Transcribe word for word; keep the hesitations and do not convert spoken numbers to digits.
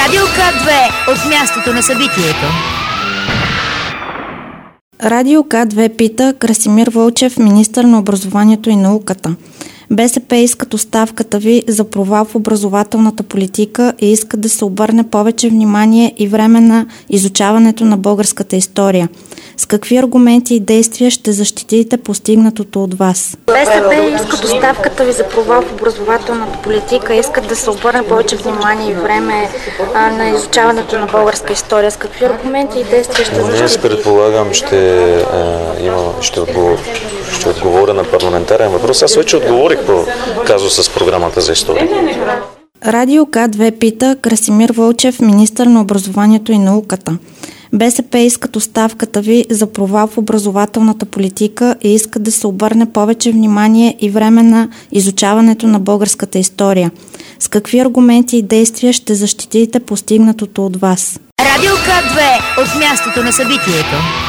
Радио К две от мястото на събитието. Радио К две пита Красимир Вълчев, министър на образованието и науката. БСП искат оставката ви за провал в образователната политика и искат да се обърне повече внимание и време на изучаването на българската история. С какви аргументи и действия ще защитите постигнатото от вас? БСП искат оставката ви за провал в образователната политика, искат да се обърне повече внимание и време а, на изучаването на българска история. С какви аргументи и действия ще защитите? Днес предполагам ще, а, има, ще, отговор, ще отговоря на парламентарен въпрос. Аз вече отговорих по казуса с програмата за история. Радио К две пита Красимир Вълчев, министър на образованието и науката. БСП искат оставката ви за провал в образователната политика и искат да се обърне повече внимание и време на изучаването на българската история. С какви аргументи и действия ще защитите постигнатото от вас? Радио К две от мястото на събитието.